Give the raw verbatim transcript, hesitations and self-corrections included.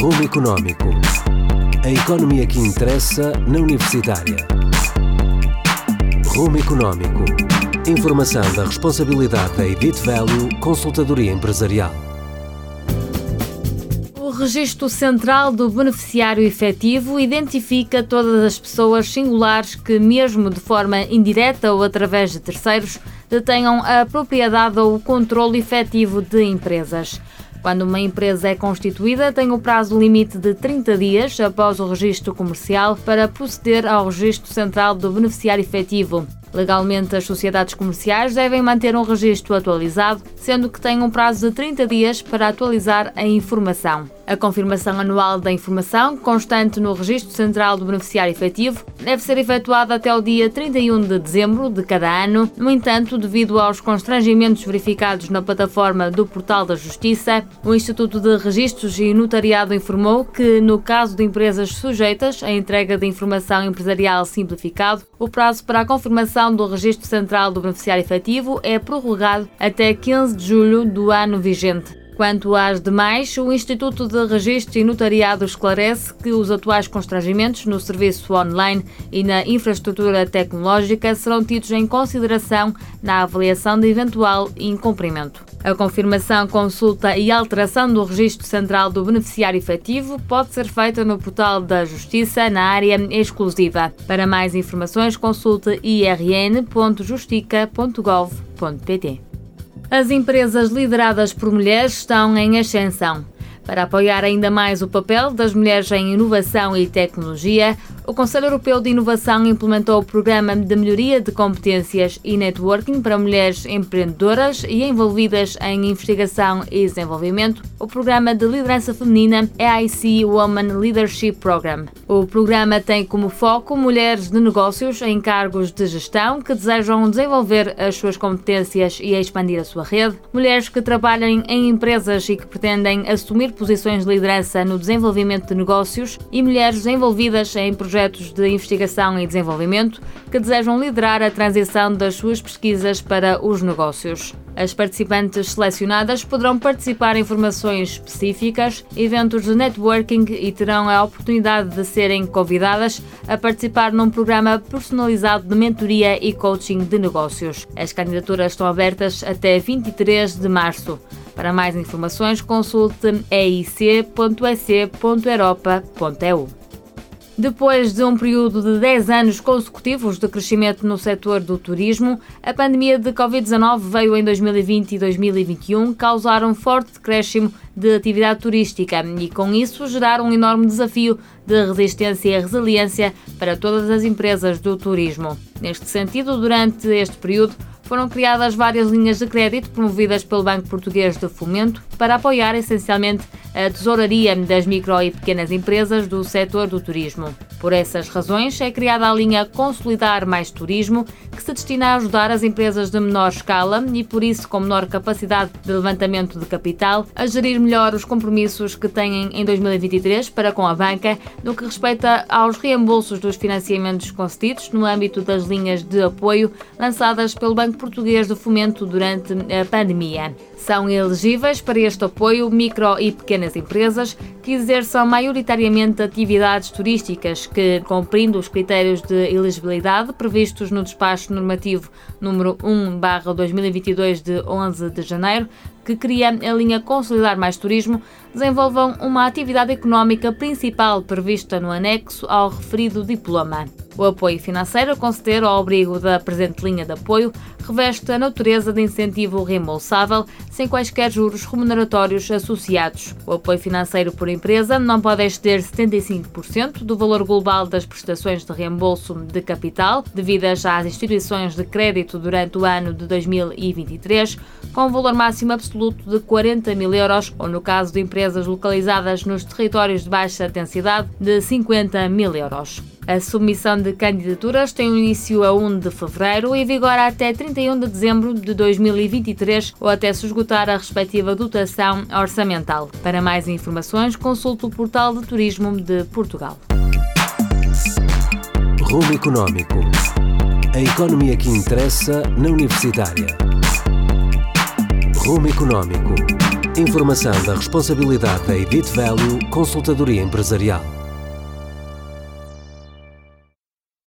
Rumo Económico. A economia que interessa na Universitária. Rumo Económico. Informação da responsabilidade da Edit Value Consultadoria Empresarial. O Registro Central do Beneficiário Efetivo identifica todas as pessoas singulares que, mesmo de forma indireta ou através de terceiros, detenham a propriedade ou o controle efetivo de empresas. Quando uma empresa é constituída, tem o prazo limite de trinta dias após o registro comercial para proceder ao Registro Central do Beneficiário Efetivo. Legalmente, as sociedades comerciais devem manter um registro atualizado, sendo que têm um prazo de trinta dias para atualizar a informação. A confirmação anual da informação, constante no Registro Central do Beneficiário Efetivo, deve ser efetuada até o dia trinta e um de dezembro de cada ano. No entanto, devido aos constrangimentos verificados na plataforma do Portal da Justiça, o Instituto de Registros e Notariado informou que, no caso de empresas sujeitas à entrega de informação empresarial simplificado, o prazo para a confirmação do Registro Central do Beneficiário Efetivo é prorrogado até quinze de julho do ano vigente. Quanto às demais, o Instituto de Registro e Notariado esclarece que os atuais constrangimentos no serviço online e na infraestrutura tecnológica serão tidos em consideração na avaliação de eventual incumprimento. A confirmação, consulta e alteração do Registro Central do Beneficiário Efetivo pode ser feita no portal da Justiça na área exclusiva. Para mais informações, consulte i r n ponto justica ponto gov ponto p t. As empresas lideradas por mulheres estão em ascensão. Para apoiar ainda mais o papel das mulheres em inovação e tecnologia, o Conselho Europeu de Inovação implementou o Programa de Melhoria de Competências e Networking para Mulheres Empreendedoras e envolvidas em investigação e desenvolvimento, o Programa de Liderança Feminina E I C Women Leadership Program. O programa tem como foco mulheres de negócios em cargos de gestão que desejam desenvolver as suas competências e expandir a sua rede, mulheres que trabalhem em empresas e que pretendem assumir posições de liderança no desenvolvimento de negócios e mulheres envolvidas em projetos de investigação e desenvolvimento que desejam liderar a transição das suas pesquisas para os negócios. As participantes selecionadas poderão participar em formações específicas, eventos de networking e terão a oportunidade de serem convidadas a participar num programa personalizado de mentoria e coaching de negócios. As candidaturas estão abertas até vinte e três de março. Para mais informações, consulte e i c ponto e c ponto europa ponto e u. Depois de um período de dez anos consecutivos de crescimento no setor do turismo, a pandemia de covid dezanove veio em dois mil e vinte e dois mil e vinte e um causar um forte decréscimo de atividade turística e, com isso, gerar um enorme desafio de resistência e resiliência para todas as empresas do turismo. Neste sentido, durante este período, foram criadas várias linhas de crédito promovidas pelo Banco Português de Fomento para apoiar essencialmente a tesouraria das micro e pequenas empresas do setor do turismo. Por essas razões, é criada a linha Consolidar Mais Turismo, que se destina a ajudar as empresas de menor escala e, por isso, com menor capacidade de levantamento de capital, a gerir melhor os compromissos que têm em dois mil e vinte e três para com a banca, no que respeita aos reembolsos dos financiamentos concedidos no âmbito das linhas de apoio lançadas pelo Banco Português de Fomento durante a pandemia. São elegíveis para este apoio micro e pequenas empresas que exerçam maioritariamente atividades turísticas que, cumprindo os critérios de elegibilidade previstos no despacho normativo número um barra dois mil e vinte e dois de onze de janeiro, que cria a linha Consolidar Mais Turismo, desenvolvam uma atividade económica principal prevista no anexo ao referido diploma. O apoio financeiro a conceder ao abrigo da presente linha de apoio reveste a natureza de incentivo reembolsável, sem quaisquer juros remuneratórios associados. O apoio financeiro por empresa não pode exceder setenta e cinco por cento do valor global das prestações de reembolso de capital devidas às instituições de crédito durante o ano de dois mil e vinte e três, com um valor máximo absoluto de quarenta mil euros, ou no caso de empresas localizadas nos territórios de baixa densidade, de cinquenta mil euros. A submissão de candidaturas tem início a primeiro de fevereiro e vigora até trinta e um de dezembro de dois mil e vinte e três ou até se esgotar a respectiva dotação orçamental. Para mais informações, consulte o Portal de Turismo de Portugal. Rumo Económico. A economia que interessa na Universitária. Rumo Económico. Informação da responsabilidade da Edit Value Consultadoria Empresarial.